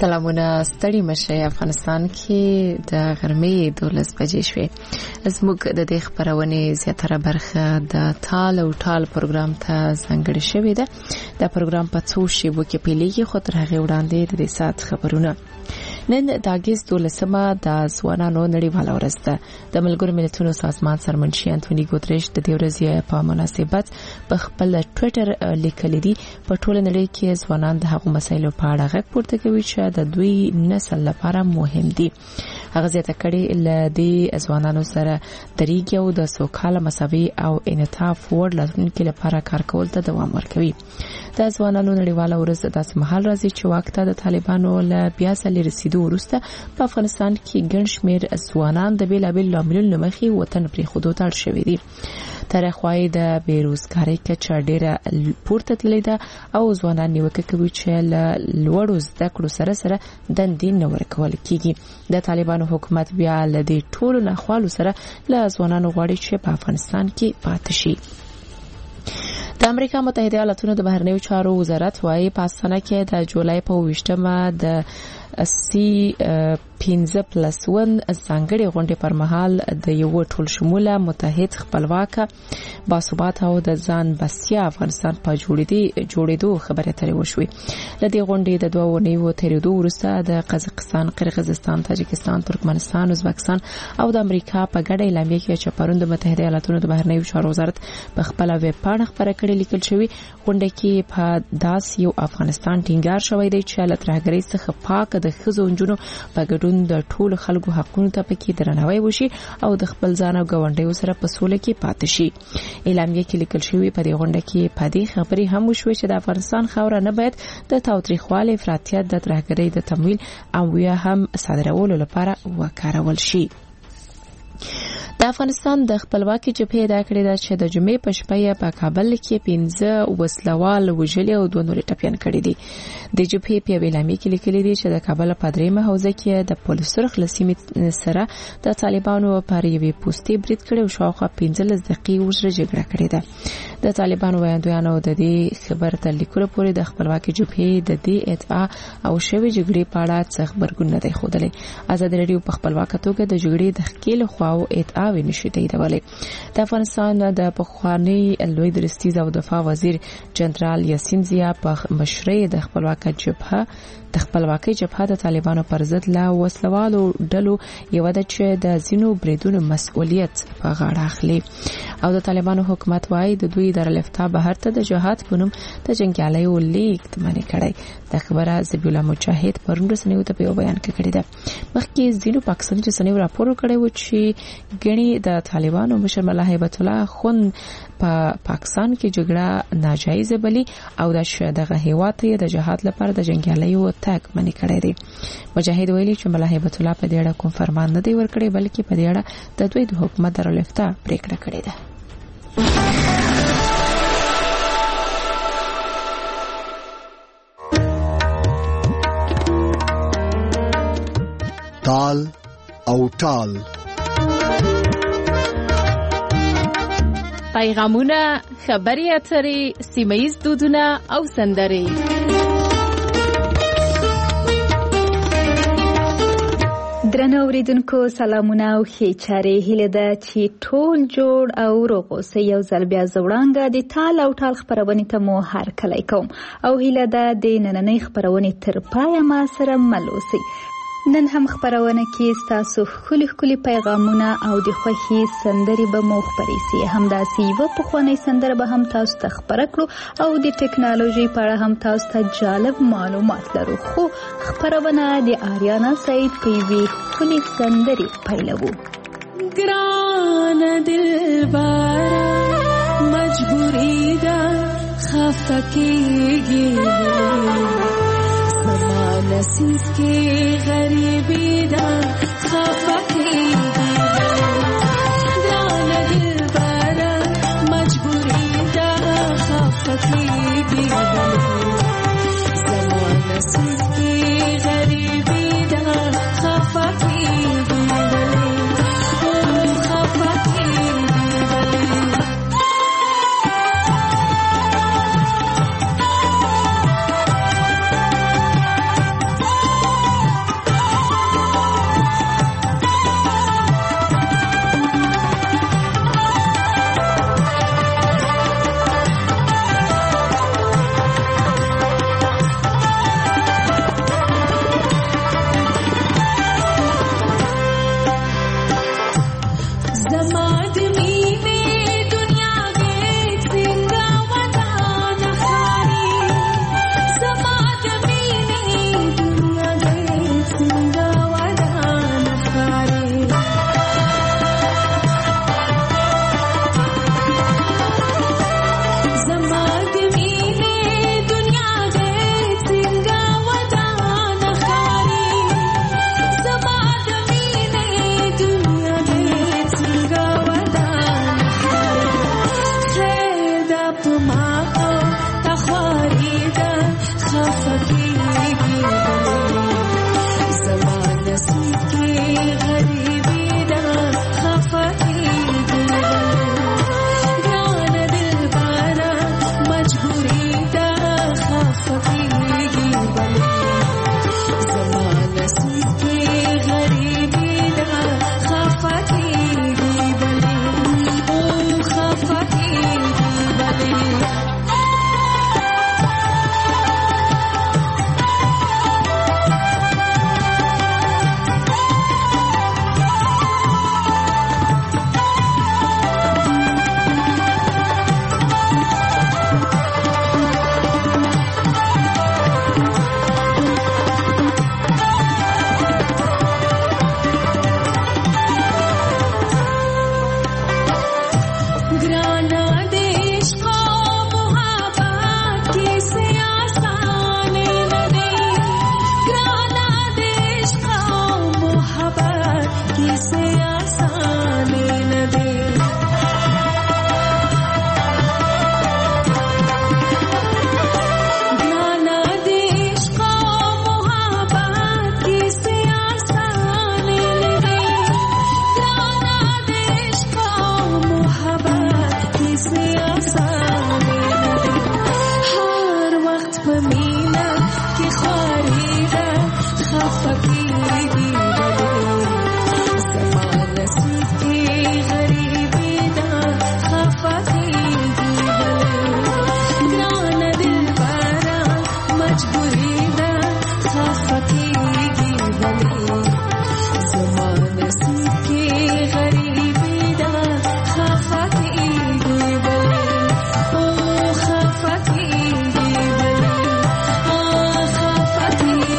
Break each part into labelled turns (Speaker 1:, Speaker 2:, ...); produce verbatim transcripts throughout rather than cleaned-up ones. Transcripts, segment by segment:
Speaker 1: سلامونه ستړي مشه. افغانستان کې د غرمې دولس بجې شوې. زموږ د دې خبرونه زیاتره برخه د تال او ټال پروګرام ته ځانګړې شوې ده. دا پروګرام په څو شیبو کې پیلېږي، خو تر هغه وړاندې د دې سات خبرونه. نن د اگست دولسمه د ځوانانو نړیواله ورځ ده. د ملګرو ملتونو سازمان سرمنشي انټونی ګوتریش د دې ورځې په مناسبت په خپل ټوئیټر لیکلي دي په ټوله نړۍ کې ځوانان د هغو مسایلو په اړه غږ پورته کوي چې د دوی نسل لپاره مهم دي. هغه زیاته کړي ل دې ځوانانو سره دریږي او د سوکاله مساوي او انعطاف وړ راتلونکي لپاره کار کول ته دوام ورکوي. د ځوانانو نړیواله ورځ داسې مهال راځي چې وخت د طالبانو له بیا ځلې رسیدو وروسته په افغانستان کې ګڼ شمېر ځوانان د بیلابیل لاملونو مخې وطن پرېښودو ته اړ شوي دي. تر خو د بیروزګارۍ کچه ډېره پورته تللې ده او ځوانان نیوکه کوي چې له لوړو زده کړو سره سره دندې نه ورکول کیږي. د طالبانو حکومت بیا له دې ټولو ناخوالو سره له ځوانانو غواړي چې په افغانستان کې پاتې شي. د امریکا متحده ایالاتونو د بهرنیو چارو وزارت وايي په استانه کې د جولای په ویشتمه د سی پنځه پلس ون ځانګړي غونډې پر مهال د یو ټول شموله متحد خپلواک باثبات او د ځان بسیا افغانستان په جوړېدو جوړېدو خبرې اترې وشوې. د دې غونډې د دوه اونیو تیریدو وروسته د قزاقستان، قرغیزستان، تاجکستان، ترکمنستان، ازبکستان او د امریکا په ګډه اعلامیه کې چې پرون د متحده ایالاتونو د بهرنیو چارو وزارت په خپل ویب پاڼه خبره کړې لیکل شوی. غونډه کې په داس یو افغانستان ټینګار شوی دی چې له ترهګرۍ څخه پاک د ښځو نجونو په ګډون د ټولو خلکو حقونو ته پکې درناوی وشي او د خپل ځان او ګاونډیو سره په سوله کې پاتې شي. اعلامیه کې لیکل شوی په دې غونډه کې په دې خبرې هم وشوي چې د افغانستان خاوره نه باید د تاوتریخوالي، افراطیت، د ترهګرۍ د تمویل او یا هم صادرولو لپاره وکارول شي. د افغانستان د خپلواکۍ جبهې دا کړې ده چې د جمعې په شپه په کابل کې پنځه وسلوال وژلي او دوه نور ټپيان کړي دي. د جبهې په اعلامیه کې لیکلي دي چې د کابل په دریمه حوزه کې د پولیسو خلاصیمې سره د طالبانو پر یوې پوسټي برید کړي او شاوخوا پنځلس دقیقې وژره جګړه کړې ده. د طالبانو ویاندویانو د دې خبر تر لیکلو پورې د خپلواکۍ جبهې د دې ادعا او شوی جګړې په اړه څه خبرګون نه دی ښودلی. ازادي راډیو په خپلواکه توګه د جګړې د ښکېلو خواو ادعا ونشي تاییدولی. د افغانستان د پخوانی لوی درستیز او دفاع وزیر جنرال یاسین زیا په مشرۍ د خپلواکۍ جبهه د خپلواکۍ جبهه د طالبانو پر ضد له وسلوالو ډلو یو د چې د زینو بریدونو مسؤلیت په غاړه اخلي او د طالبانو حکومت وايي د دوی دارالفتاح بهر ته د جهاد په نوم د جنګیالیو لیږد منع کړی. د خبره ذبیح الله مجاهد پرون رسنیو ته په یو بیان کې کړی ده. مخکې ځینو پاکستاني رسنیو راپور کړی و چې ګڼي د طالبانو مشر ملا هیبت الله خون په پاکستان کې جګړه ناجایز بلی او د دغه هیواد ته د جهاد لپاره د جنګیالیو تک منع کړی دی. مجاهد ویلي چې ملا هیبت الله په دې اړه کوم فرمان نه دی ورکړی، بلکې په دې اړه د دوی د حکومت دارالفتاح پریکړه کړې ده.
Speaker 2: تال او ټال
Speaker 3: پیغامونه، خبري اترې، سیمه‌ییز دودونه او سندرې.
Speaker 4: درنو اوریدونکو سلامونه او ښې چارې. هیله ده چې ټول جوړ او روغ اوسئ. یو ځل بیا زه وړانګه د تال او ټال خپرونې ته مو هرکلی کوم او هیله ده د نننۍ خپرونې تر پایه ما سره مل اوسئ. نن هم خبرونه کې ستاسو ښکلي ښکلي پیغامونه او د خوښي سندرې به مو خپرې سي. همداسې یوه پخوانۍ سندره به هم تاسو ته خپره کړو او د ټکنالوژۍ په اړه هم تاسو ته جالب معلومات لرو. خو خبرونه د آریانا سعید په یوې ښکلې سندرې پیلوو.
Speaker 5: ګرانه دلبره مجبوري ده خفه کېږي، نصیب کی غریبی دا خفا کیږي، ګرانه دلبره مجبوري ده خفه کیږي، زما نصیب کی غریبی دا خفا کیږي، خفا کیږي. से आसानी हर वक्त पे मीना की ख्वारीदा खफा कीगी ज़माना की गरीबी दा खफा कीगी नाना दिल बारा मजबूरी दा खफा कीगी ज़माना की गरीबी दा खफा कीगी ओ खफा कीगी ओ खफा कीगी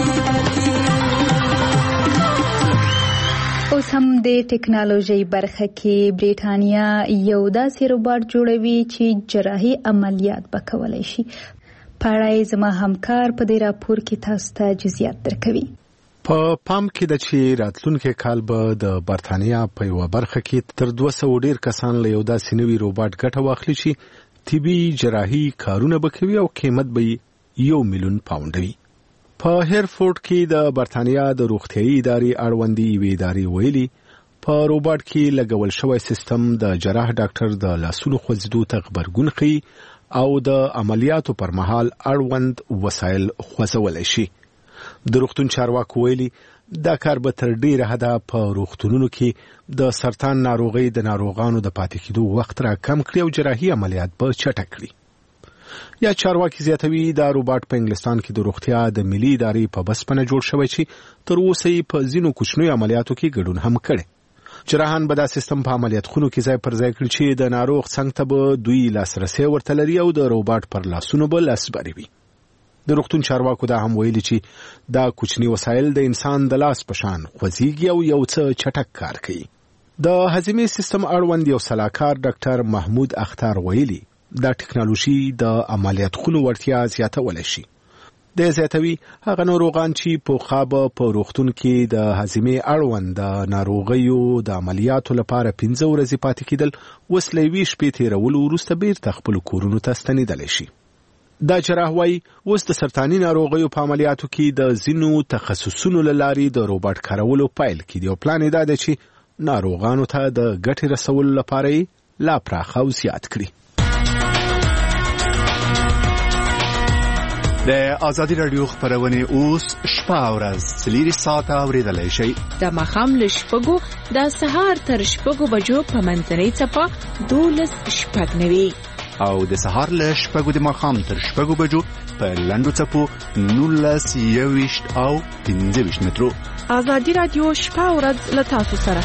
Speaker 4: اوس هم د ټکنالوژي برخه کې بریټانیا یو داسې روباټ جوړوي چې جراحي عملیات به کولای شي. په اړه زما همکار په دې راپور کې تاسو ته جزئیات درکوي.
Speaker 2: په پام کې د چې راتلونکي کال به د برتانیا په یو برخه کې تر دوه سوه ډیر کسان له یو داسې نوي روباټ ګټه واخلي چې طبي جراحي کارونه به کوي او قیمت به یو میلیون پاونډ وي. په هیرفورد کې د برتانیا د روغتیايي ادارې اړوندې یوې ادارې ویلي په روباټ کې لګول شوی سیستم د جراح ډاکټر د لاسونو خوځېدو ته غبرګون ښیي او د عملیاتو پر مهال اړوند وسایل خوځولی شي. د روغتون چارواکو ویلي دا کار به تر ډیره حده په روغتونونو کې د سرطان ناروغۍ د ناروغانو د پاتې کېدو وخت را کم کړي او جراحي عملیات به چټک کړي. یا چارواکي زیاتوي دا روباټ په انګلستان کې د روغتیا د ملي ادارې په بسپنه جوړ شوی چې تر اوسه یې په ځینو کوچنیو عملیاتو کې ګډون هم کړي. جراحان به دا سیستم په عملیات خونو کې ځای پر ځای کړي چې د ناروغ څنګ ته به دوی لاسرسي ورته لري او د روباټ پر لاسونو به لاسبري وي. د روغتون چارواکو دا هم ویلي چې دا کوچني وسایل د انسان د لاس په شان خوځېږي او یو څه چټک کار کوي. د هضمي سیستم اړوند یو سلاکار ډاکټر محمود اختر ویلي دا ټکنالوژي د عملیات خونو ورتیا زیاتولی شي. د زیاتوي هغه ناروغان چې په خوابه په روغتون کې د هضمي اړوند د ناروغیو د عملیاتو لپاره پنځه ورځې پاتې کېدل اوس له یوې شپې تېرولو وروسته بیرته خپلو کورونو ته ستنېدلی شي. دا جراح وایي اوس د سرطاني ناروغیو په عملیاتو کې د ځینو تخصصونو له لارې د روباټ کارولو پیل کړي او پلان یې دا دی چې ناروغانو ته د ګټې رسولو لپاره یې لا پراخه او زیات کړي.
Speaker 6: د آزادي رادیو خبرونه اوس شپه او ورځ څلور ساعته اوریدلای شئ.
Speaker 3: د ماښام له شپږو د سهار تر شپږو بجو په منځنۍ څپه دولس شپږ نوي
Speaker 6: او د سهار له شپږو د ماښام تر شپږو بجو په لنډو څپو نولس یوویشت او پنځه ویشت مترو.
Speaker 3: آزادي رادیو شپه او ورځ له تاسو سره.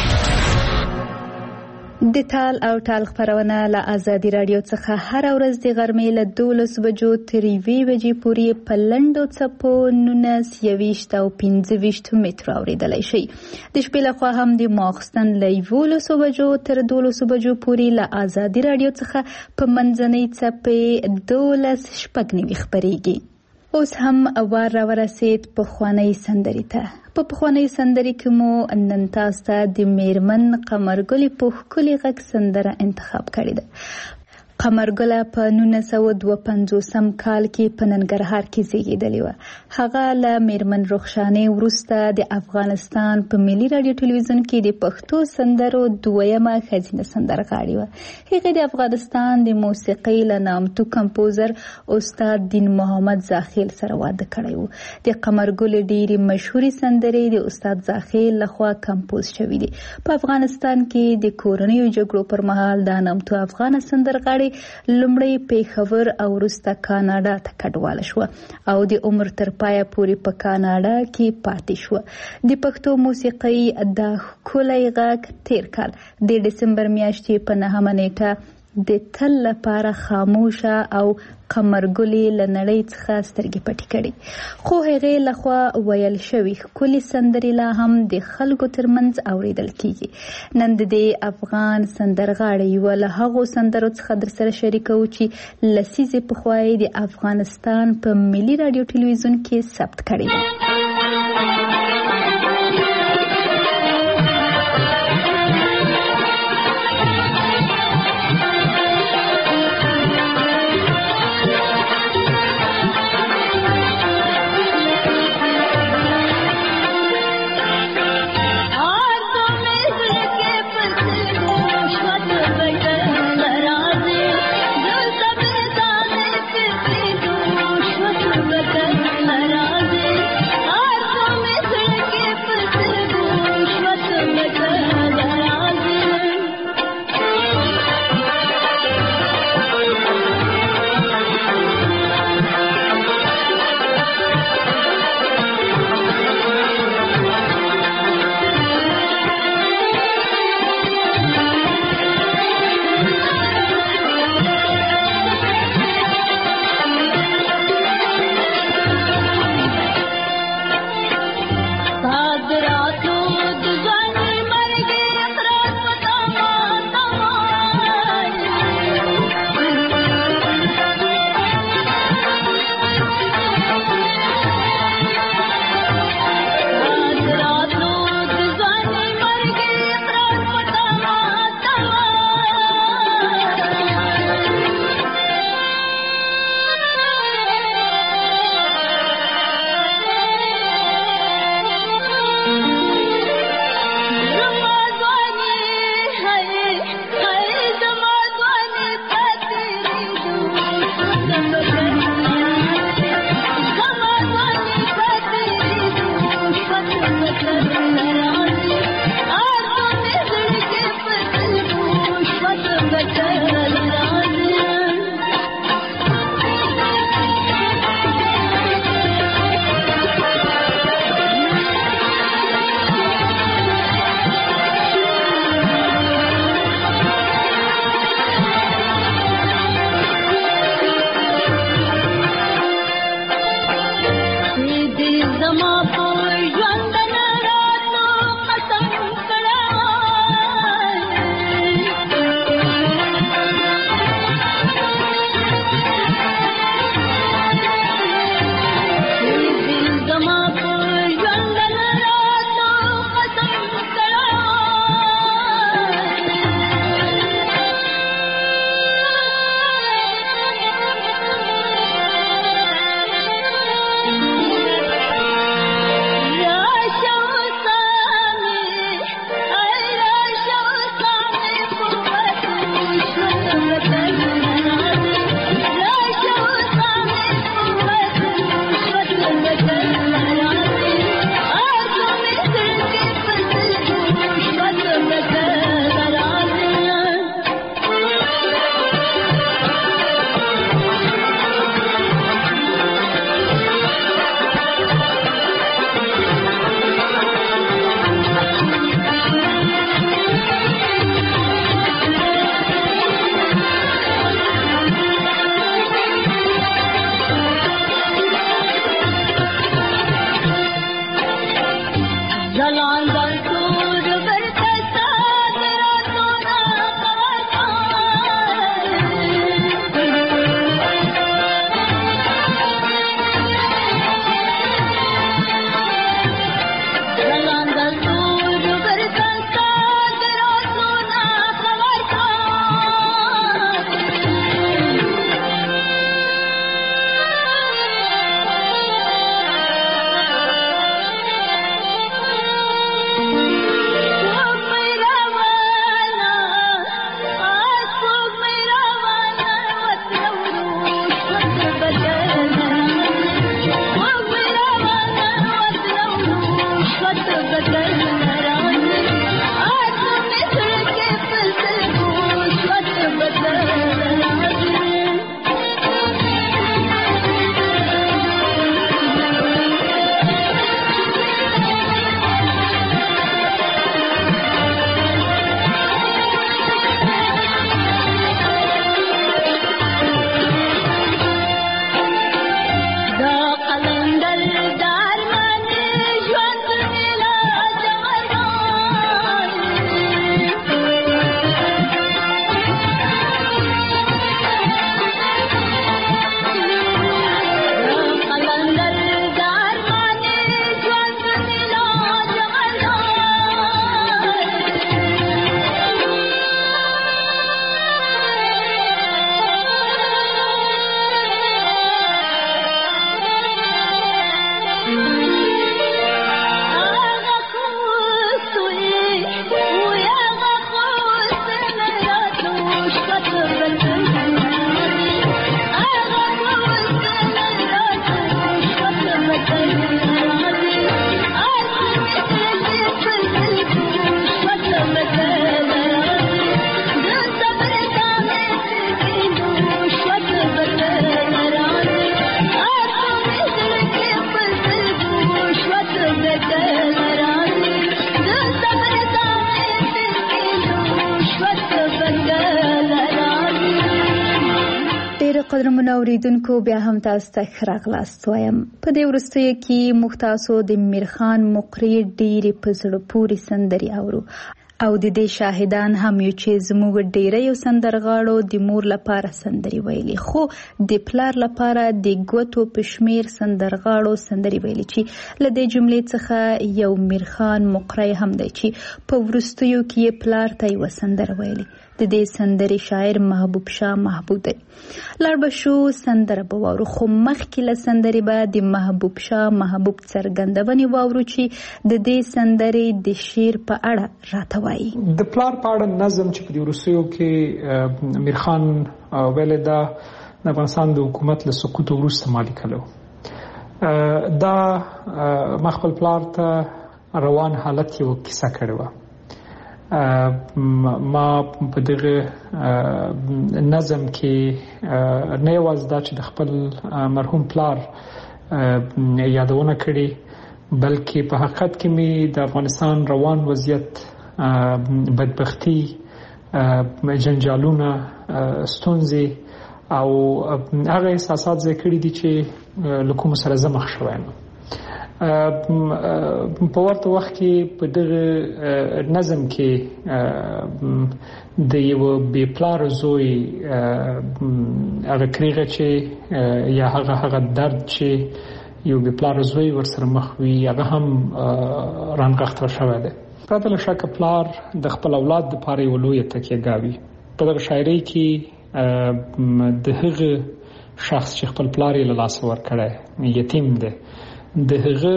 Speaker 4: د تال او ټال خبرونه له آزادي رادیو څخه هر ورځ د غرمې له دولس بجو تر یوې بجې پورې په لنډو څپو نولس یوویشت او پنځه ویشت مترو اورېدلی شئ. د شپې لخوا هم د ماخستن له یولسو بجو تر دولسو بجو پورې له آزادي رادیو څخه په منځنۍ څپې دولس شپږ نوي خپرېږي. اوس هم وار را ورسید پخوانۍ سندرې ته. په پخوانۍ سندرې کې مو نن تاسو ته د میرمن قمرګلې په ښکلي غږ سندره انتخاب کړې ده. قمرګله په نولس سوه دوه پنځوسم کال کې په ننګرهار کې زیږېدلې وه. هغه له میرمن رخشانې وروسته د افغانستان په ملي راډیو ټلویزیون کې د پښتو سندرو دویمه ښځینه سندرغاړې وه. هغې د افغانستان د موسیقۍ له نامتو کمپوزر استاد دین محمد زاخیل سره واده کړی و. د قمرګلې ډېرې مشهورې سندرې د استاد زاخیل لخوا کمپوز شوي دي. په افغانستان کې د کورنیو جګړو پر مهال دا نامتو افغانه سندرغاړې لومړی پیښور او وروسته کاناډا ته کډواله شوه او د عمر تر پایه پورې په کاناډا کې پاتې شوه. د پښتو موسیقۍ دا ښکلی غږ تیر کال د ډسمبر میاشتې په نهمه نیټه د تل لپاره خاموشه او قمرګلې له نړۍ څخه سترګې پټې کړې. خو هغې لخوا ویل شوي ښکلې سندرې لا هم د خلکو ترمنځ اورېدل کیږي. نن د دې افغان سندرغاړې یوه له هغو سندرو څخه در سره شریکوو چې لسیزې پخوا یې د افغانستان په ملي راډیو ټلویزیون کې ثبت کړې ده.
Speaker 5: Thank you.
Speaker 4: قدرمن اوریدونکو بیا هم تاسو ته ښه راغلاست وایم. په دې وروستیو کې موږ تاسو د میرخان مقري ډېرې په زړه پورې سندرې اورو او د دې شاهدان هم یو چې زموږ ډېری یو سندرغاړو د مور لپاره سندرې ویلي، خو د پلار لپاره د ګوتو په شمېر سندرغاړو سندرې ویلي چې له دې جملې څخه یو میرخان مقری هم دی چې په وروستیو کې یې پلار ته یوه سندره ویلي. د دې سندرې شاعر محبوب شاه محبوب دی. لاړ به شو سندره به واورو، خو مخکې له سندرې به د محبوب شاه محبوب څرګندونې واورو چې د دې سندرې د شعر په اړه راته وایي.
Speaker 7: د پلار په اړه نظم چې په دې وروستیو کې میرخان ویلی دا د افغانستان د حکومت له سقوط وروسته ما لیکلی و. دا ما خپل پلار ته روان حالت یوه کیسه کړې وه. ما په دغه نظم کې نه یوازې دا چې د خپل مرحوم پلار یادونه کړې، بلکې په حقیقت کې مې د افغانستان روان وضعیت، بدبختي، جنجالونه، ستونزې او هغه احساسات ځای کړي دي چې له کومو سره زه مخ شوی یم. په ورته وخت کې په دغه نظم کې د یو بې پلار زوی هغه کریغه چې یا هغه هغه درد چې یو بې پلار زوی ورسره مخ وي هغه هم رانغښتل شوی دی. پرته له شکه پلار د خپل اولاد دپاره یوه لویه تکیهګاه وي. په دغه شاعرۍ کې د هغه شخص چې خپل پلار یې له لاسه ورکړی یتیم دی، د هغه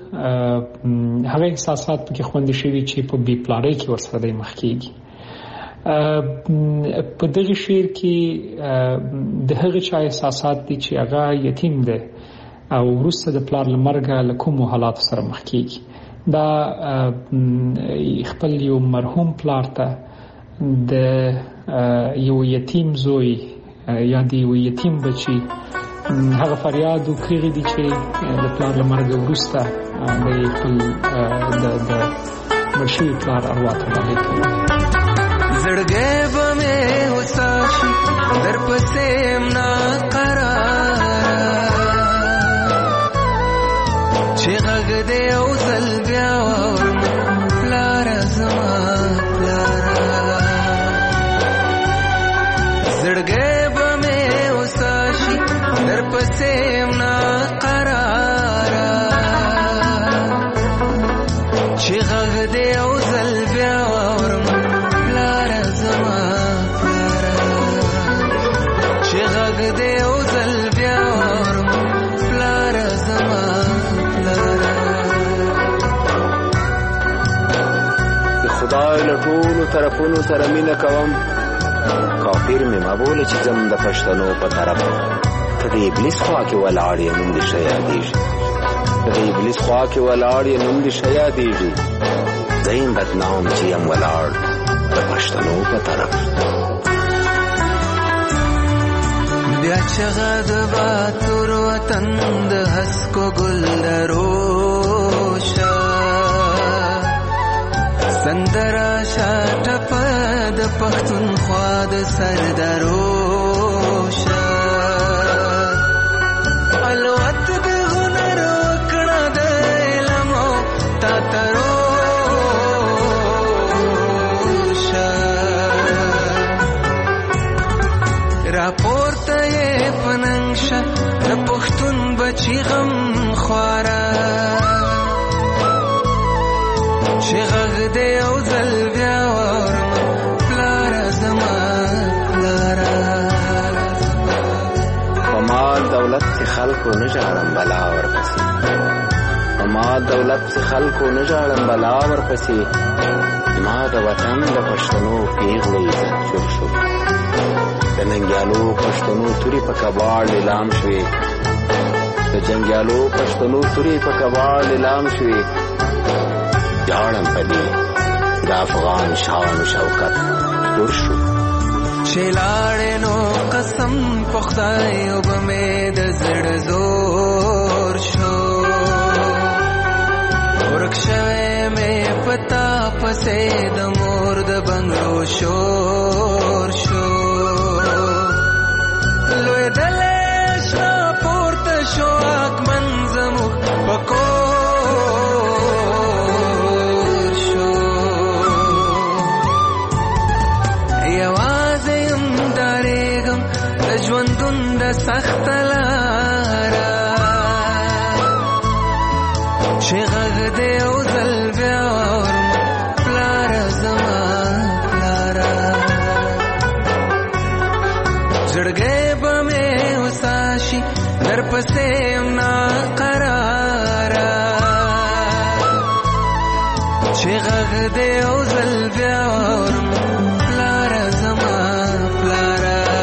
Speaker 7: هغه احساسات پکې خوندي شوي چې په بې پلارۍ کې ورسره دی مخ کېږي. په دغه شعر کې د هغه چا احساسات دي چې هغه یتیم دی او وروسته د پلار له مرګه له کومو حالاتو سره مخ کېږي. دا خپل یو مرحوم پلار ته د یو یتیم زوی یا د یو یتیم بچي هغه فریاد او کړي دي چې د پلار له مرګه وروسته د خپل د د مشي پلار ارواح ته راغلي.
Speaker 8: زړګې به مې وساشي در پسې امنا قرار چې غږ دې او ځل بیا واورم پلار زما پلار. زړګې به مې وساشي در پسې امنا قرار چې غږ دې او ځل بیا واورم پلار زما پلار. چې غږ دې او ځل بیا واورم پلار زما پلار.
Speaker 9: د خدای له ټولو طرفونو سره مینه کوم، کافر مې مه بوله چې ځم د پښتنو په طرف. ته د ابلیس خوا کې ولاړ یې نوم دې ښه یادېږي، ته د ابلیس خوا کې ولاړ یې نوم دې ښه یادېږي. زه یم بدنام چې یم ولاړ د پښتنو په طرف.
Speaker 8: بیا چغه د باتور وطن د هسکو ګل دروشه سندرا شاټپ د پښتونخوا د سردروشه الوت د هنر وکړه د علم تا تروشه راپورته یې پننګشه د پښتون بچی غم خواره چې غږ دې او ځل بیا واورم پلار زما پلار.
Speaker 9: په مال دولت چې خلکو نه ژاړم بلا ورپسې، په مال دولت چې خلکو نه ژاړم بلا ورپسې. ما د وطن د پښتنو پیغلو عزت شوق شو، د ننګیالو پښتنو تورې په کباړ لیلام شوې، د جنګیالو پښتنو تورې په کباړ لیلام شوې. جاړم په دې د افغان شان و شوکت دور شو.
Speaker 8: چې لاړې نو قسم په خدای وبه مې د زړه زور شو، ورک شوی مې پتا پسې د مور د بنګړو شور شو. لوېدلې شنه پورته شو اکمن زموږ په کور شو. یوازې یم ډارېږم د ژوندون د سخته لاره چې غږ دې او ځل بیا واورم پلار زما پلار. زړګی به مې وساشي در پسې یم ناقراره چې غږ دې او ځل بیا واورم پلار زما پلار.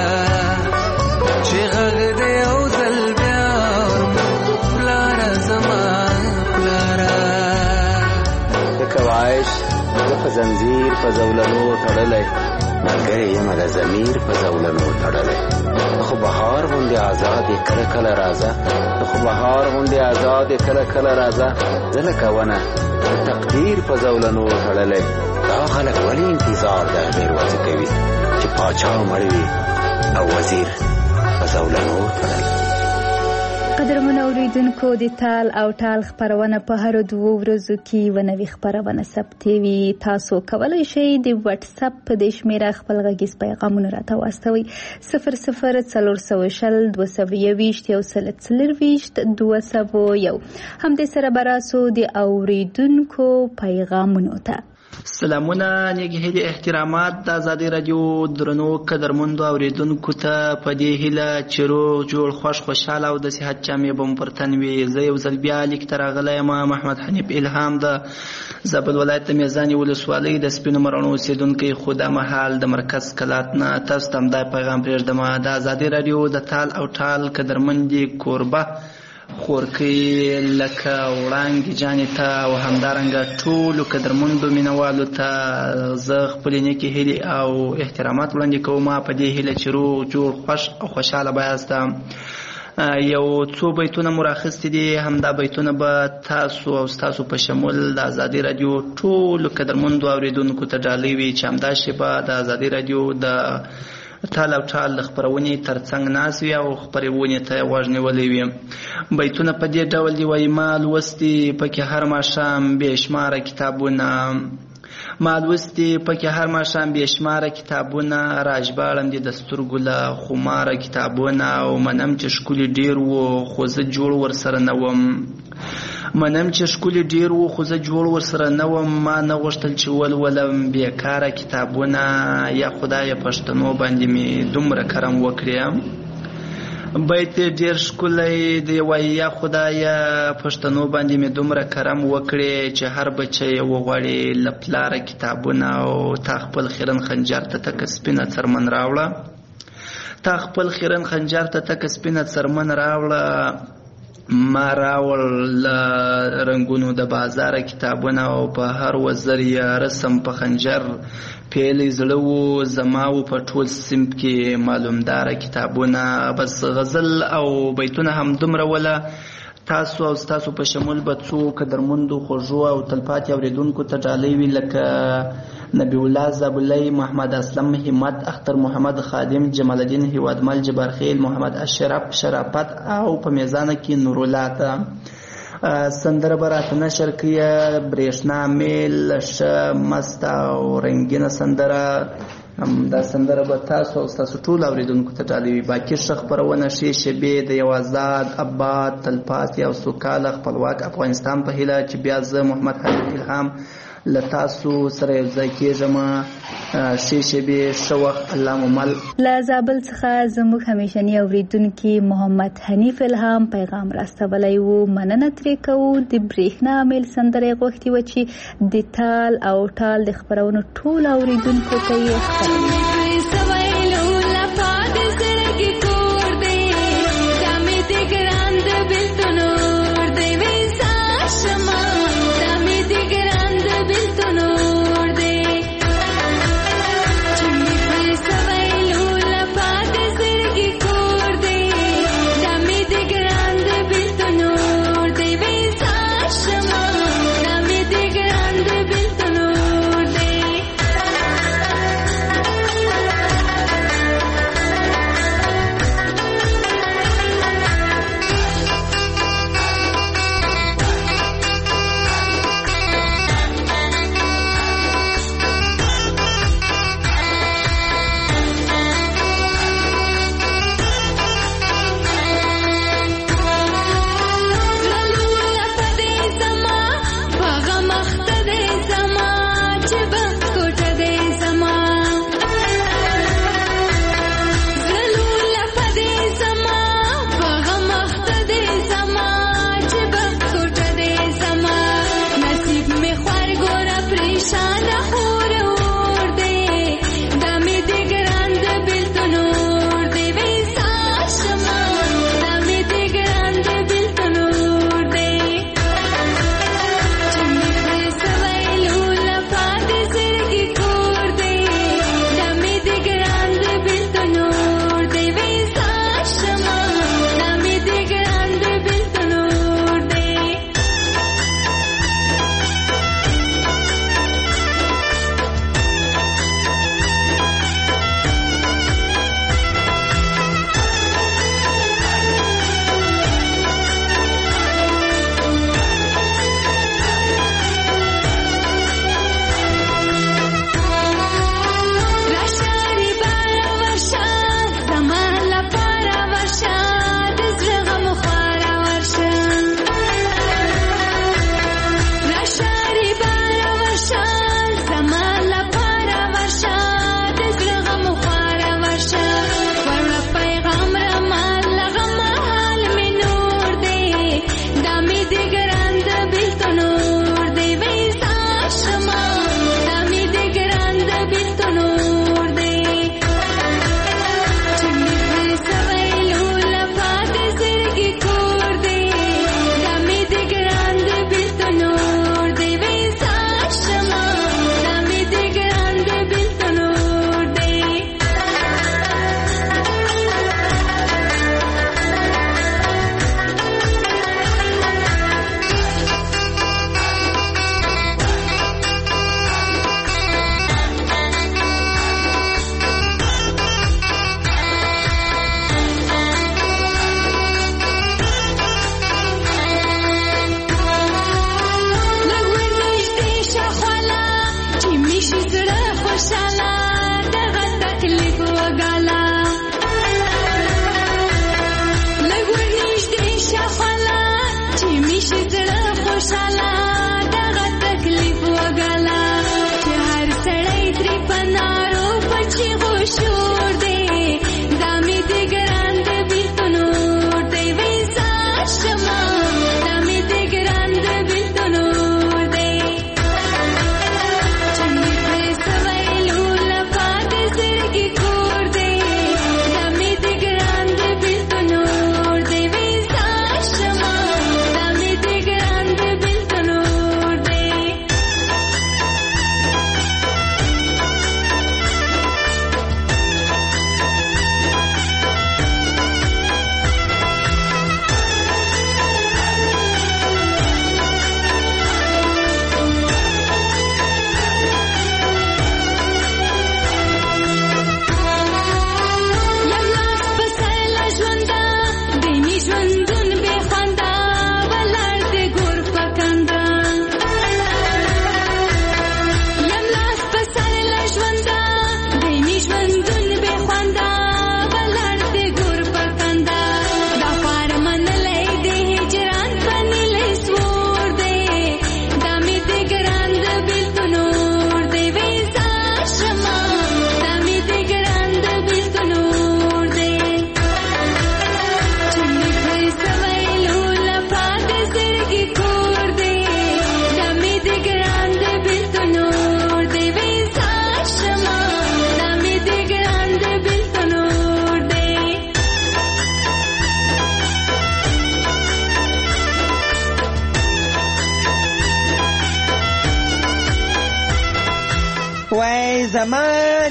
Speaker 8: چې غږ دې او ځل بیا واورم پلار زما پلار.
Speaker 9: لکه وایش زه په زنځیر په زولنو تړلی، ملګری یم د ضمیر په زولنو تړلی. خو بهار غوندې آزاد یې کله کله راځه، خو بهار غوندې آزاد یې کله کله راځه. زه لکه ونه د تقدیر په زولنو تړلی. دا خلک ولې انتظار د هغې ورځې کوي چې پاچا مړ وي او وزیر په زولنو تړلی.
Speaker 4: قدرمن اوریدونکو، د تال او ټال خپرونه په هر دوو ورځو کې یوه نوې خپرونه ثبتې وي. تاسو کولی شئ د وټس اپ په دې شمېره خپل غږیز پیغامونه راته واستوئ. صفر صفر څلور سوه شل دوه سوه یوویشت یو سل څلرویشت دوه سوه یو. همدې سره به راسو د اوریدونکو پیغامونو ته.
Speaker 10: سلامونه نیک هیلې احترامات د ازادي رادیو درنو قدرمندو اوریدونکو ته په دې هیله چې روغ جوړ خوش خوشحاله او د صحت جامې به مو پر تن وي. زه یو ځل بیا لیک ته راغلی یم محمد حنیف الهام د زابل ولایت د میزانې ولسوالۍ د سپینو مروڼو اوسېدونکی، خو دا مهال د مرکز کلات نه تاسو ته همدا پیغام پرېږدم. د ازادي رادیو د تال او ټال قدرمندې کوربه خورکۍ لکه وړانګې جانې ته او همدارنګه ټولو قدرمندو مینوالو ته زه خپلې نیکې هیلې او احترامات وړاندې کوم په دې هیله چې روغ جوړ خوش او خوشحاله به یاست. یو څو بیتونه مو راخیستي دي، همدا بیتونه به تاسو او ستاسو په شمول د ازادي رادیو ټولو قدرمندو اوریدونکو ته ډالۍ وي چې همدا شیبه د ازادي رادیو د تال او ټال د خپرونې ترڅنګ ناست وي او خپرونې ته یې غوږ نیولی وي. بیتونه په دې ډول دي وایي: ما لوستي پکې هر ماښام بې شماره کتابونه، ما لوستي پکې هر ماښام بې شماره کتابونه، راژباړم دي د سترګو له خماره کتابونه، او منم چې ښکلي ډېر وو خو زه جوړ ورسره نه وم. منم چې ښکلي ډېر وو خو زه جوړ ورسره نه وم. ما نه غوښتل چې ولولم بېکاره کتابونه، یا خدایه پښتنو باندې مې دومره کرم وکړې. بیت ډېر ښکلی دی، وایي: یا خدایه پښتنو باندې مې دومره کرم وکړې چې هر بچی وغواړي له پلاره کتابونه، او تا خپل خیرن خنجر ته تکه سپینه څرمن راوړه، تا خپل خیرن خنجر ته تکه سپینه څرمن راوړه. ما راوړ له رنګونو د بازاره کتابونه، او په هر وزر یې رسم په خنجر پیلی زړه و زما و په ټول صنف کې معلومداره کتابونه. بس غزل او بیتونه هم دومره وله. تاسو او ستاسو په شمول به څو قدرمندو خوږو او تلپاتې اوریدونکو ته ډالۍ وي، لکه نبی الله زابلی، محمد اسلم، همت، اختر محمد خادم، جمال الدین هیوادمل، جبارخیل، محمد اشرف، شرافت، او په میزانه کې نورالله ته سندره به راته نشر کړي. برېښنا میل ښه مست او رنګینه سندره، دا سندره به تاسو او ستاسو ټول اوریدونکو ته ډالۍ وي. باقي ښه خپرونه ښې شېبې د یو آزاد، اباد، تلپاتې او سوکاله خپلواک افغانستان په هیله چې بیا زه محمد حنیف الهام له تاسو سره یو ځای کېږم. ښې شېبې، ښه وخت، الله مو مل.
Speaker 4: له زابل څخه زموږ همیشني اوریدونکي محمد حنیف الهام پیغام راستولی و. مننه ترې کوو. د برېښنا میل سندره یې غوښتې وه چې د تال او ټال د خپرونو ټول اوریدونکو ته یې خپروي.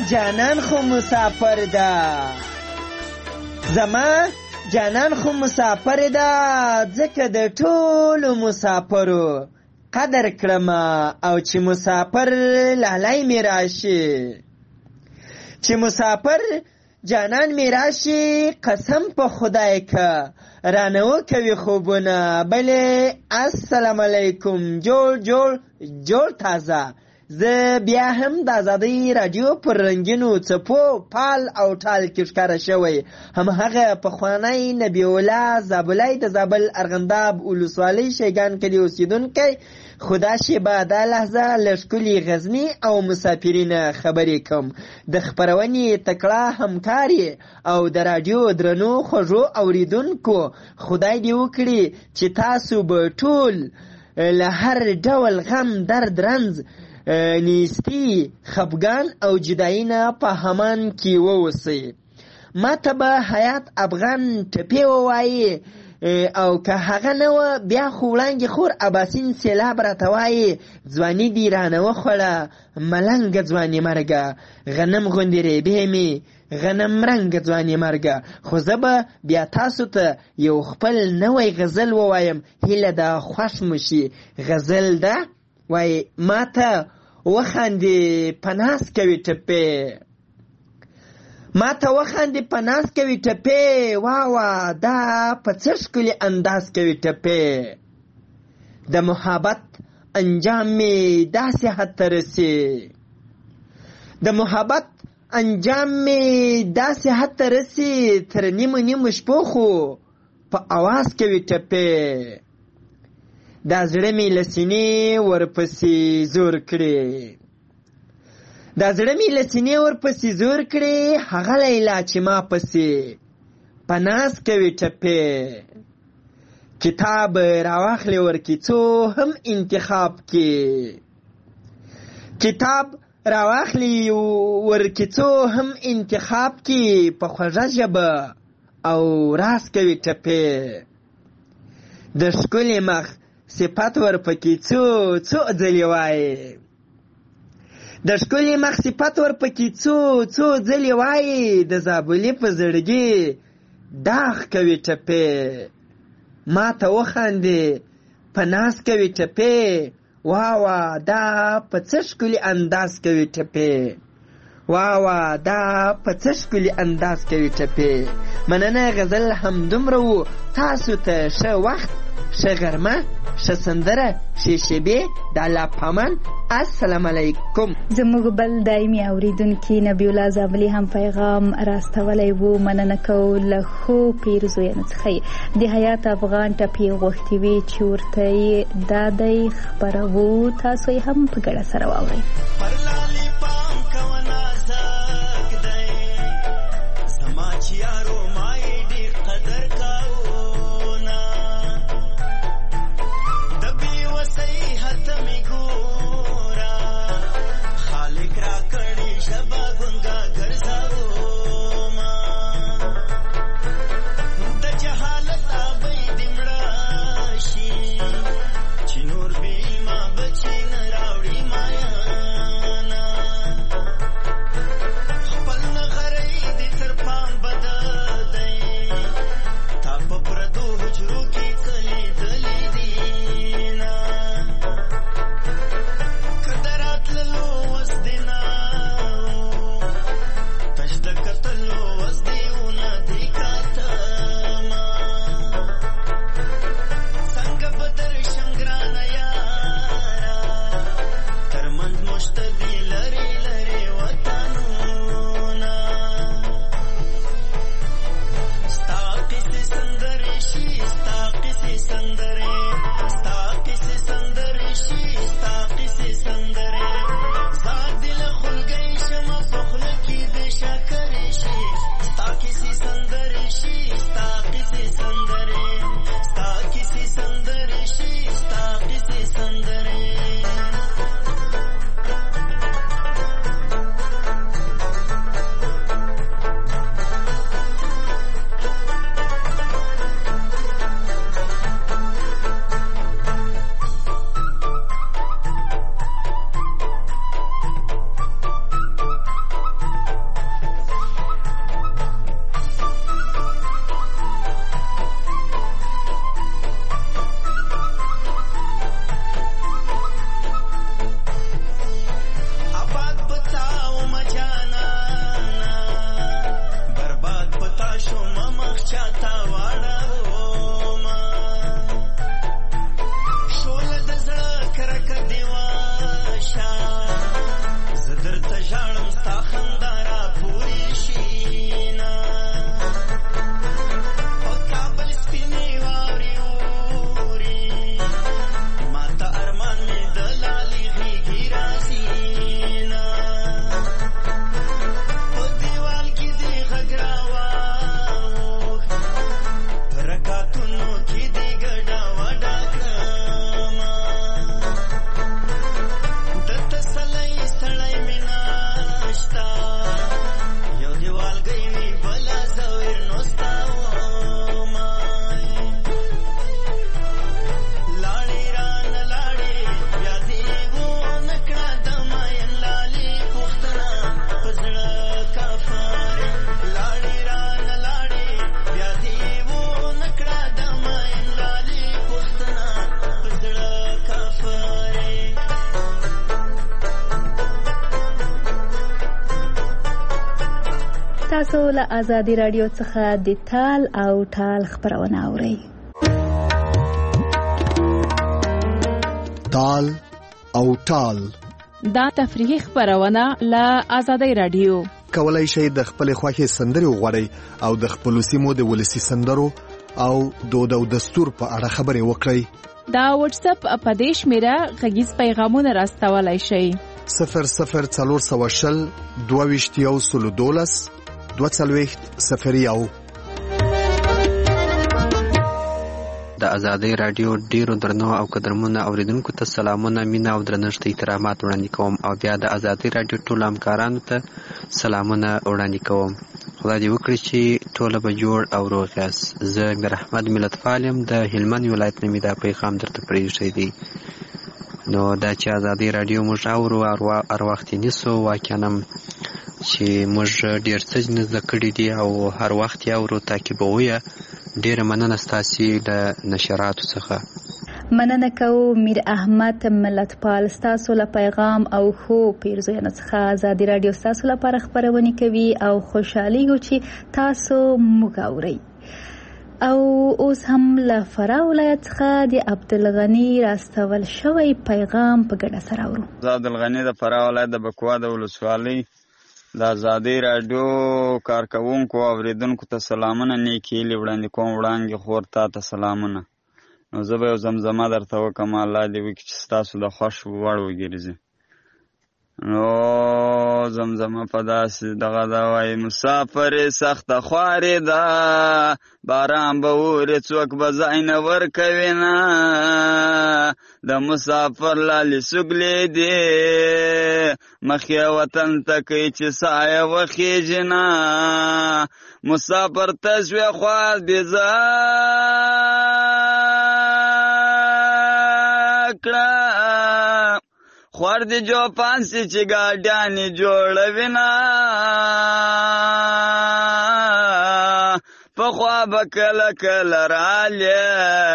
Speaker 11: جانان خو مسافر ده زما جانان خو مسافر ده ځکه د ټولو مسافرو قدر کړم او چې مسافر لالای می راشي چې مسافر جانان می راشي قسم په خدای که رانه وکوي خوبونه بلې السلام علیکم جوړ جوړ جوړ تازه زه بیا هم د آزادۍ راډیو پر رنګینو څپو پال او ټال کې ښکاره شوی همهغه پخوانی نبی الله زابلی د زابل ارغنداب ولسوالۍ شیګان کلي اوسېدونکی خدا شیبه دا لحظه له ښکلي غزني او مسافرینه خبرې کوم د خپرونې تکړه همکاري او د راډیو درنو خوږو اوریدونکو خدای دې وکړي چې تاسو به ټول له هر ډول غم درد رنځ نیستی خفګان او جدایي نه په همان کې ووسئ ما ته به حیات افغان ټپې ووایي او که هغه نه وه بیا خو وړانګې خور اباسین سیلاب راته وایي ځواني دې رانه وخوړه ملنګه ځواني مرګه غنم غوندې ریبې مې غنم رنګه ځواني مرګه خو زه به بیا تاسو ته یو خپل نوی غزل ووایم هیله ده خوښ مو شي غزل ده وایي ما ته وخاندې په ناز کوي ټپې ما ته وخاندې په ناز کوي ټپې واوه دا په څه ښکلي انداز کوي ټپې د محبت انجام مې داسې حد ته رسي د محبت انجام مې داسې حد ته رسي تر نیمو نیمو شپو خو په اواز کوي ټپې دا زړه مې له سینې ورپسې زور کړې دا زړه مې له سینې ورپسې زور کړې هغه لیلا چې ما پسې په ناز کوي ټپې کتاب راواخلې ورکیڅو هم انتخاب کې کتاب راواخلې ورکیڅو هم انتخاب کې په خوږه ژبه او راز کوي ټپې د ښکلي مخ صفت ورپکې څو څو ځلې وایي د ښکلي مخ صفت ورپکې څو څو ځلې وایي د زابلي په زړګي داغ کوي ټپې ما ته وخاندې په ناز کوي ټپې واوه دا په څه ښکلي انداز کوي ټپې واوه دا په څه ښکلي انداز کوي ټپې مننه غزل همدومره و تاسو ته ښه وخت ښه غرمه ښه سندره ښې شیبې د الله پامان السلام علیکم
Speaker 4: زموږ بل دایمي اوریدونکي نبی الله زابلي هم پیغام راستولی و مننه کوو له ښو پیرزویانو څخه د حیات افغان ټپې غوښتې وې چې ورته یې دا دی خپروو تاسو یې هم په ګډه سره واورئ
Speaker 12: Chinur bhi ma bachina raudi maya
Speaker 4: تاسو له آزادي رادیو څخه د تال او ټال خبرونه اورئ.
Speaker 12: تال او ټال
Speaker 3: دا تفریحي خبرونه له آزادي رادیو.
Speaker 12: کولای شئ د خپل خوښې سندرې وغواړئ او د خپل سیمو د ولسی سندرو او دود او دستور په اړه خبرې وکړئ.
Speaker 3: دا واتس اپ په دې شمیره غږیز پیغامونه راستولای شئ.
Speaker 12: صفر صفر څلور سوه شل دوه ویشت یو سلو دولس دوه څلوېښت صفر یو.
Speaker 13: د آزادۍ رادیو ډیرو درنو او قدرمنو اوریدونکو ته سلامونه، مینه او درنښت احترامات وړاندې کوم او بیا د آزادۍ رادیو ټول همکارانو ته سلامونه وړاندې کوم. خدای دې وکړي چې ټول به جوړ او روغ یاست. زه میر احمد ملتپال یم، د هلمند ولایت نه مې دا پیغام درته پرېښی دی. نو دا چې آزادۍ رادیو موږ اورو هر وخت یې نیسو، واقعا چې موږ ډېر څه زده کړي دي او هر وخت یې اورو، تعقیبوو یې. ډېره مننه ستاسې د نشراتو څخه.
Speaker 4: مننه کوو میر احمد ملتپال، ستاسو له پیغام او خو پیرزویانو څخه آزادي رادیو ستاسو لپاره خبرونه کوي او خوشحالیږو چې تاسو موږ اورئ. او اوس هم له فراه ولایت څخه د عبدالغني راستول شوی پیغام په ګډه سره اورو.
Speaker 14: زه عبدالغني د فراه ولایت د بکوا د ولسوالۍ د آزادۍ رادیو کارکوونکو او اوریدونکو ته سلامونه، نیکې هیلې وړاندې کوم. وړانګې خور تا ته سلامونه. نو زه به یو زمزمه درته وکړم، الله دې وکړي چې ستاسو د خوښ وړ وګرځي. نو زمزمه په داسې دغه ده وایي: مسافرې سخته خوارې ده، باران به اورې څوک به ځای نه ورکوي نه، د مسافر لالې سګلې دي مخې وطن ته کوي چې ساه یې وخیږي نه، مسافر ته شوې خوار دې زه کړه، خوار دې جو پانسی چې ګاډیانې جوړوي نه، پخوا به کله کله رالې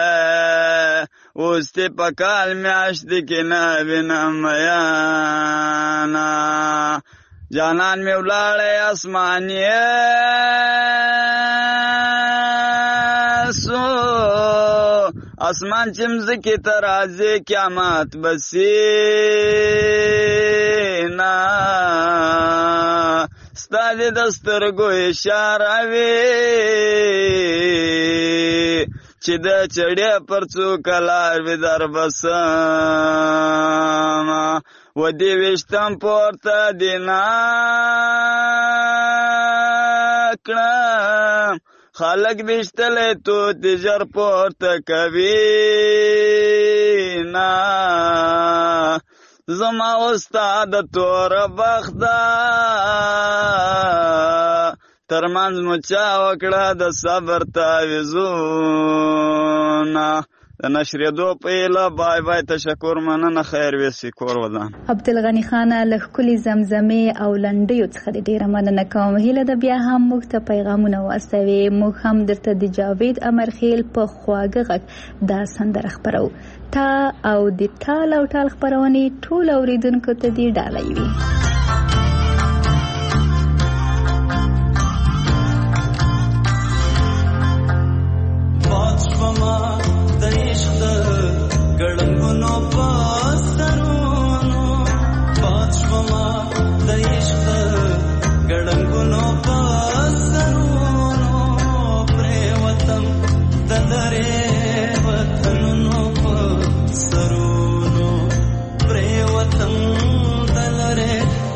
Speaker 14: اوس دې په کال میاشتې کې نه وینم میانه، جانان مې ولاړی اسمانیې سو، اسمان چې مځکې ته راځي قیامت به سي نه، ستا دې د سترګو اشاره وي چې د چړې پر څوک لار وي در بسم، و دې ویشتم پورته دې نه کړم، خلق بیشتلی تو تجر پورته کوي نه، زما استاد تور بخته ترمنځ مو چا وکړه د صبر تعویذونه. د نشریدو په ایله بای بای، تشکر، مننه، خیر ویسی، کور ودان.
Speaker 4: عبدالغني خان له ښکلې زمزمې او لنډیو څخه ډېره مننه کوم. هیله ده بیا هم موږ ته پیغامونه واستوي، موږ هم درته د جاوید امرخیل په خواږه غږ دا سندره خپرو. تا او د ټال او ټال خپرونې ټول اوریدونکو ته دې ډالۍ وي.
Speaker 15: ګړنګونو په سترونو پات شوما د عشق ګړنګونو په سترونو پرې وطن د لرې وطنونو په سترونو پرې وطن د لرې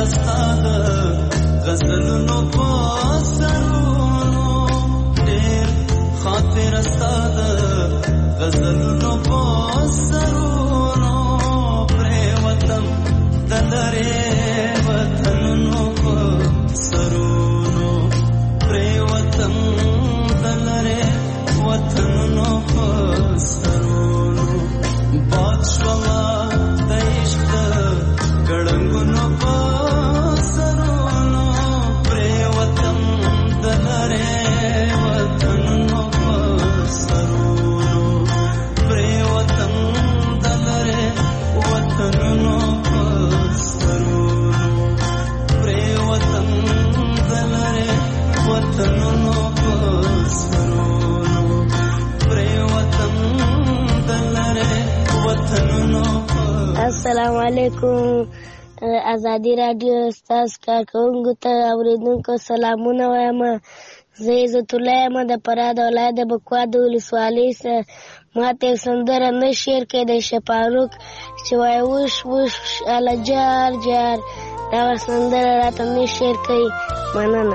Speaker 15: استاد غزلونو پسرونو ډېر خاطر استاد غزلونو پسرونو پرې وطن دلره وطنونو پسرونو پرې وطن دلره وطنونو پسرونو بادشوا د عشق ګړنګونو پسرونو پرې وطن دلره وطنونو پسرونو پرې وطن دلره وطنونو پسرونو پرې وطن دلره وطنونو پسرونو پرې وطن دلره وطنونو.
Speaker 16: السلام علیکم. ازادي رادیو ستاسو کارکونکو ته اوریدونکو سلامونه وایم. زه عزت الله یم د فراه د ولایت د بکوا د ولسوالۍ څخه. ما ته سندره نه شعر کې د شفاروق چې وایي وش وش اله جار جار دا سندره راته نه شعر کوي. مننه.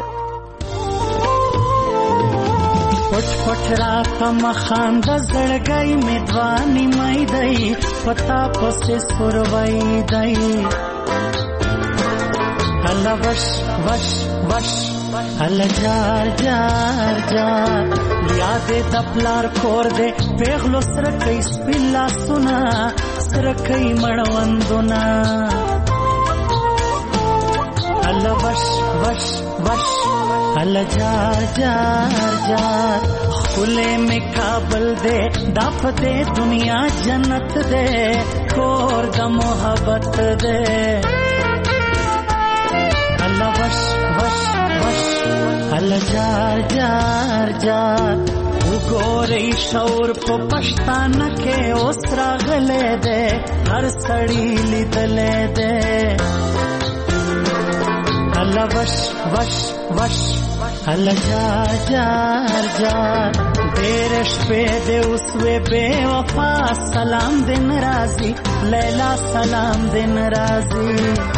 Speaker 17: پټ پټ را کم خاند زړګی میدوانی مې دی پتا پسې سپوروي دی الله وش وش وش الله جار جار جار یاد د پلار کور دې پیغلو سره کوي سپیلا سنا سره کوي مړوندونه الله وش وش وش الله جار جار جار خلے میں کابل دے داپ دے دنیا جنت دے کور دا محبت دے اللہ وش وش وش اللہ جار جار جار وګورئ شور په پښتانه کې اوس راغلی دی هر سړی لیدلی دی الله وش وش وش الله جار جار جار ډېر شپې دې اوس وې بې وفا سلام دې ناراضي لیلا سلام دې ناراضي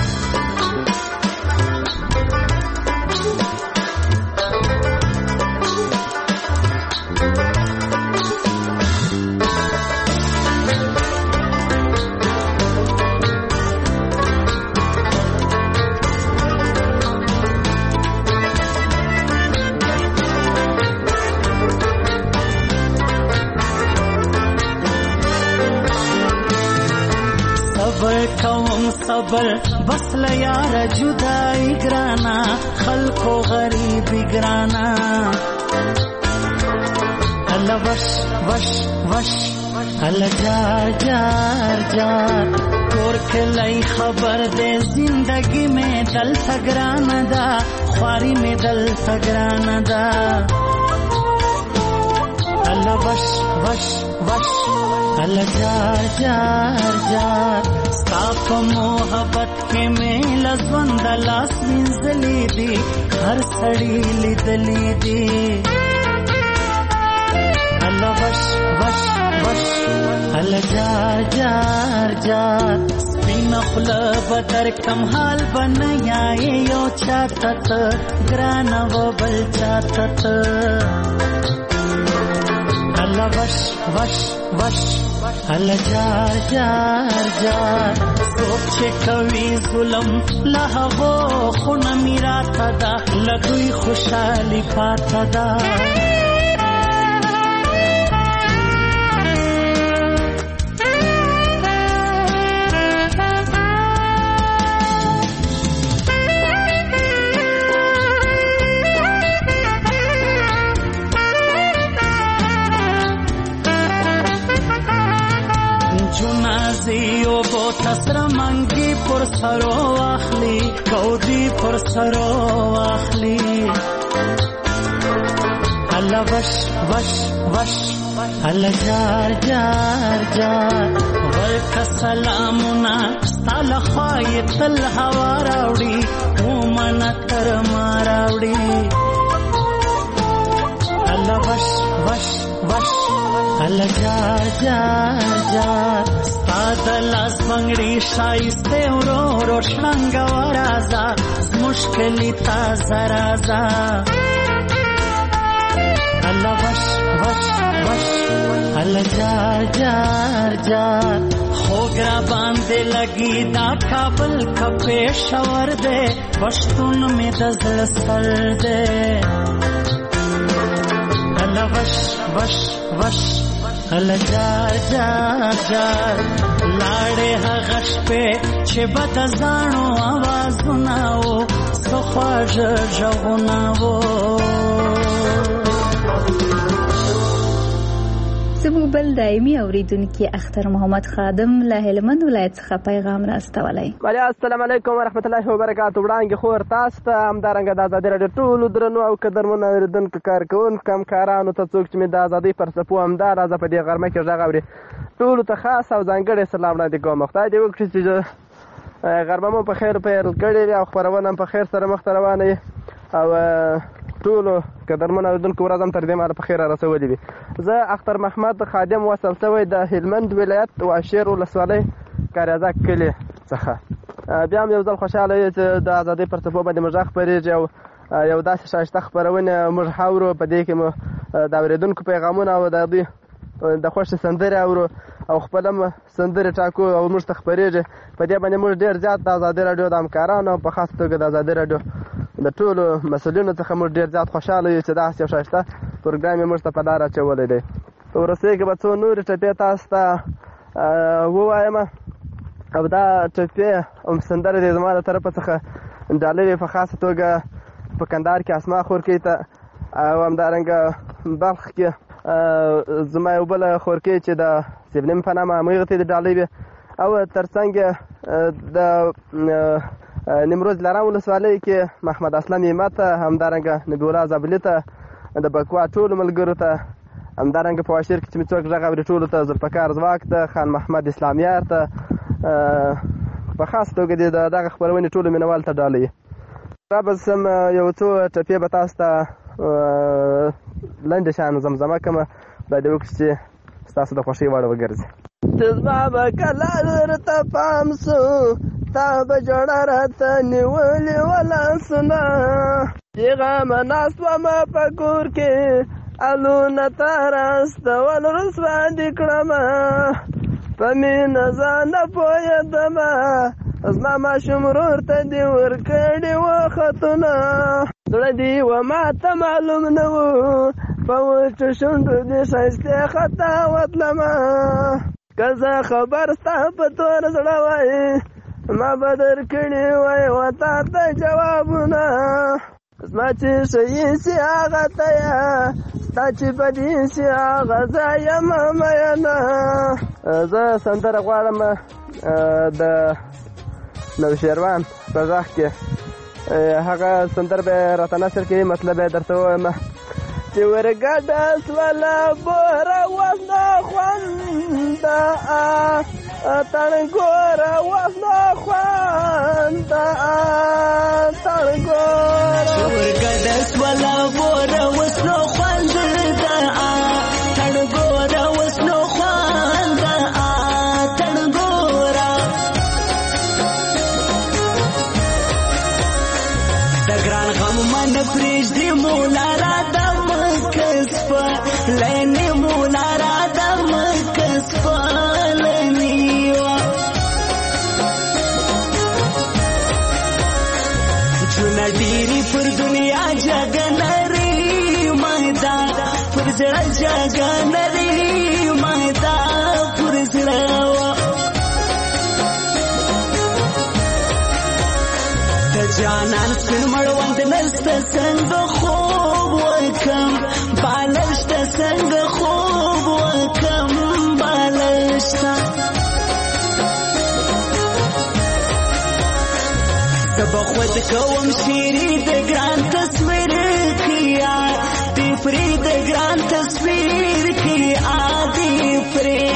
Speaker 17: صبر بس لیار جدائی گرانا خلقو غریبی گرانا اللہ وش وش وش اللہ جار جار جار کور کلائی خبر دے زندگی میں دل تگرانا دا خواری میں دل تگرانا دا اللہ وش وش وش اللہ جار جار جار ستاپ محبت کے میں لزوند لاس منزلی دی ہر سڑی لیدلی دی اللہ وش وش وش اللہ جار جار جار سپین خلا بدر کم حال بنیا یو چاہتت گرانا و بل چاہتت اللہ وش وش وش اللہ جار جار جار سوچ کوي ظلم لهغو خونه میرا تدا لګوي خوشالي پاتدا تسر منگی پر سرو اخلی کودی پر سرو اخلی اللہ وش وش وش اللہ جار جار جار ورک سلامنا ستال خواهی تل هوا راوڑی اومن تر ما راوڑی اللہ وش وش وش اللہ جار جار جار د لاس بنگړي شایسته ورور او شړنګ ورازا مشکلی تازه رازا الله وش وش وش الله جار جار جار خوګرا باندې لګي دا کابل کپې شور دے پښتون می د زړه سر دے الله وش وش وش الله جار جار جار لاړې هغه شپې چې بد ځانو आवाजونه و سخواژ ژغونه و
Speaker 4: زموږ بل دایمي اوریدونکي اختر محمد خادم له هلمند ولایت څخه پیغام راستولی.
Speaker 18: بله السلام علیکم ورحمت الله وبرکاتو. وړاندې خور تاسو ته همدارنګه د ازادي راډیو ټولو درنو او قدرمنو اورېدونکو کارکوونکو همکارانو ته څوک چې مې د ازادۍ پر څپو همداراز په دې غرمه کې غږ اوري ټولو ته خاص او ځانګړی سلام وړاندې کوم. خدای دې وکړي چې غرمه مو په خیر پیل کړې وي او خپرونه هم په خیر سره مخته روانه وي او ټولو قدرمنو اورېدونکو ورځ هم تر دې مهاله په خیر رسولې وي. زه اختر محمد خادم وصل شوی د هلمند ولایت واشیر ولسوالۍ کاریزک کلي څخه. بیا هم یو ځل خوشحاله یو چې د ازادۍ پر څپو باندې موږ غږ خپرېږي او یو داسې ښایسته خپرونه موږ اورو. په دې کې مو د اورېدونکو پیغامونه او د دوی د خوښې سندرې اورو او خپل هم سندرې ټاکو او موږ ته خپرېږي. په دې باندې موږ ډېر زیات د ازادۍ راډیو د همکارانو په خاص توګه د ازادۍ راډیو د ټولو مسؤلینو څخه موږ ډېر زیات خوشحاله یو چې داسې یو ښایسته پروګرام یې موږ ته په لار اچولی دی. په وروستیو کې به څو نورې ټپې تاسو ته ووایم او دا ټپې سندرې دې زما د طرفه څخه ډالۍ په خاصه توګه په کندهار کې اسما خورکۍ ته او همدارنګه بلخ کې زما یو بله خورکۍ چې د سیبلیم په نامه همغې ته دې ډالۍ وي او تر څنګ د نیمروز لران ولسوالۍ کې محمد اسلم ایمت ته همدارنګه نبی الله زابلي ته د بکوا ټولو ملګرو ته همدارنګه په واشیر کې چې مې څوک غږ اوري ټولو ته ذوالفقار ځواک ته خان محمد اسلامیار ته په خاص توګه د دغه خپرونې ټولو مینوال ته ډالۍ. را به سم یو څو ټپې به تاسو ته لنډې شیانو زمزمه کړمه خدای دې وکړي چې ستاسو د خوښۍ وړ وګرځي.
Speaker 19: چې زما به کله درته پام سو تا به جوړه راته نیولې ولاسونه چې غمه ناست ومه په کور کې الونه ته راستول رسوا دې کړمه په مینه ځان نه پوهېدمه زما ماشوم ورور ته دې ورکړي وختونه زړه دې و ما ته معلوم نه و په وچو شونډو دې ښایستې خطا وتلمه که زه خبر ستا په تور زړه وایي ما به درکړي وای و تا ته جوابونه زما چې ښیي سي هغه ته یه ستا چې بدي سي هغه زه یمه مینه. زه سندره غواړم د نوشیروان په غږ کې هغه سندره به یې راته نثر کوي مطلب یې درته ووایم چې ورګډه سوله بوره اوس نه خونده تڼګوره اوس نه خونده تڼګوره
Speaker 17: چې ورګډه سوله بوره اوس نه خونده تڼګوره اوس نه خونده تڼګوره د ګران غم من پرېږدي مولا را لینی مولا را دم کسفالنی چونه ډیری پر دنیا جګنری مایدا پر زړه جګنری مایدا پر زړه د جانان سپین مړوند نست څنګه خوب وکم بالشت څنګه خوب وکم بالشت زبا خود کوم شیری د ګران تصویر کیا دی پری د ګران تصویر کیا دی پری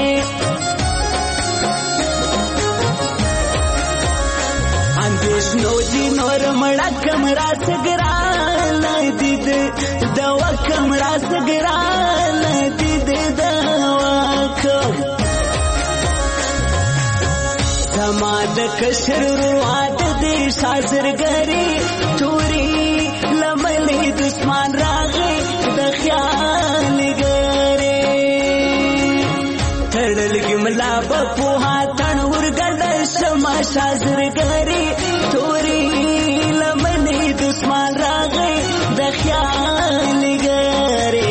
Speaker 17: اندیش نو دی نور مړه کمرا سګران دید دوا کمرا سګران دید دوا کم کشر رواد دې شازرګری توري لملې دشمن راغې د خیال ګره تړلګي ملا په پوها تن ورګل شمع شازرګری توري لملې دشمن راغې د خیال ګره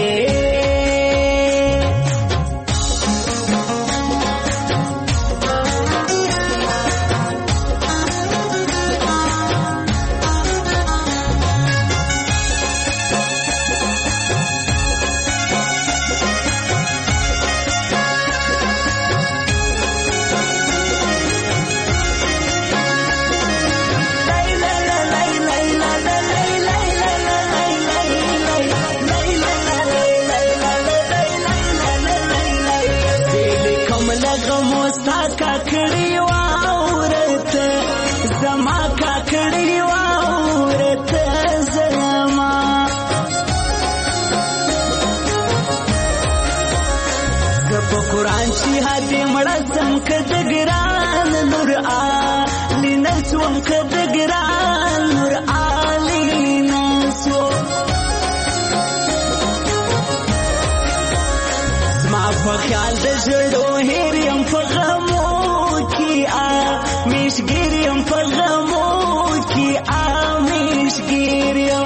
Speaker 17: کدګران نور علی نسوم کدګران نور علی نسو زما په خیال د زړو هریم په غمو کې آ میشګریم په غمو کې آ میشګریم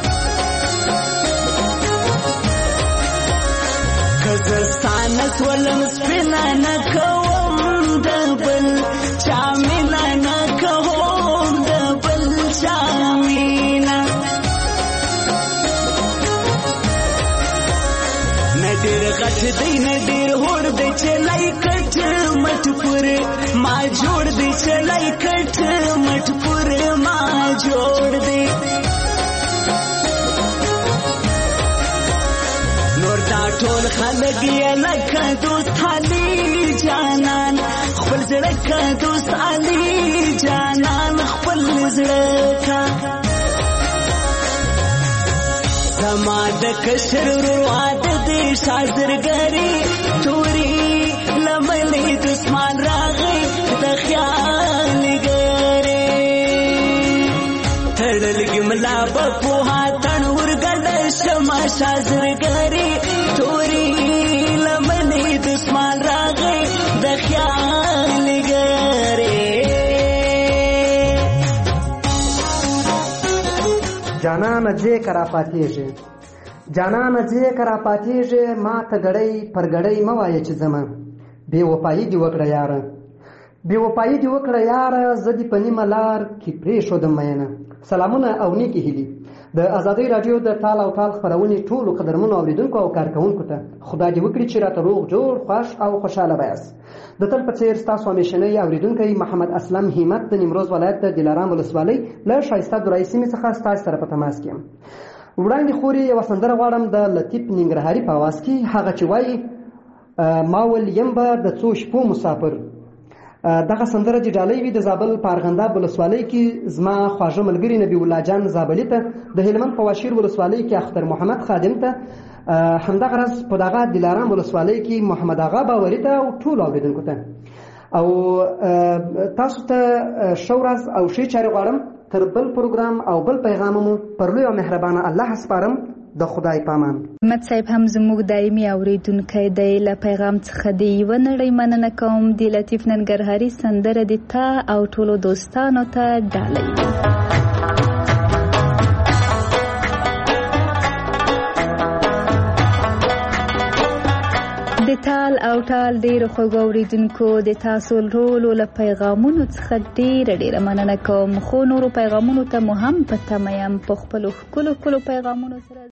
Speaker 17: کزستان سولم سپینا نکو دبل چامینا نکوم دبل چامینا ندیر غټ دی ندیر هور دی چلای کټ مټ پر ما جوړ دی چلای کټ مټ پر ما جوړ دی نور دا ټول خلک یې لکه دوست علي جانان خپل زړه کا دوست علي جانان خپل زړه کا زما د کشر رواد دې شازرګری توري لملې دشمن راغې د خیال ګره تړلګي ملا په پوها تن ورګل شمع شازرګری توري لملې دشمن راغې د خیال ګره
Speaker 20: جانان جې کرا پاتېږي جانان جې کرا پاتېږي ما ته غړې پر غړې موایې چې زما بے وفایي دی وکړه یار بے وفایي دی وکړه یار زدي پنی ملار کې پرې شو د مینه سلامونه او نیکی هلي د ازادي رادیو د ټال او ټال خبرونه ټولو قدرمنو اوریدونکو او کارکونکو ته خدای دې وکړي چې راته روغ جوړ خوش او خوشاله وایاس د تل په څیر تاسو همیشنۍ اوریدونکو محمد اسلم همت د نیمروز ولایت د دلارام ولسوالۍ له شایسته درای سیمې څخه ستاسو سره په تماس کې وړاندې خوري یو سندره غواړم د لطیف ننګرهاري په आवाज کې هغه چې وایي ما ول يمبا د څو شپو مسافر دغه سندره د ډالۍ وی د زابل پارغنده ولسوالۍ کې زما خواږه ملګری نبی الله جان زابلی ته د هلمند په واشیر ولسوالۍ کې اختر محمد خادم ته همدغه راز په دغه دلارام ولسوالۍ کې محمد اغا باوري ته او ټول اوریدونکو ته او تاسو ته شورز او شي چاري غواړم تر بل پروګرام او بل پیغام مو پر لوی او مهربانه الله سپارم د خدای پامان
Speaker 4: مت صاحب هم زموږ دایمي اوریدونکی دی له پیغام څخه دی یوه نړۍ مننه کوم د لطیف ننګرهاري سندره د تا او ټولو دوستانو ته ډالۍ د تال او ټال ډیرو خوږو اوریدونکو د تاسو ټولو له پیغامونو څخه ډیره ډیره مننه کوم خو نورو پیغامونو ته مو هم په تمه یم په خپلو ښکلو ښکلو پیغامونو سره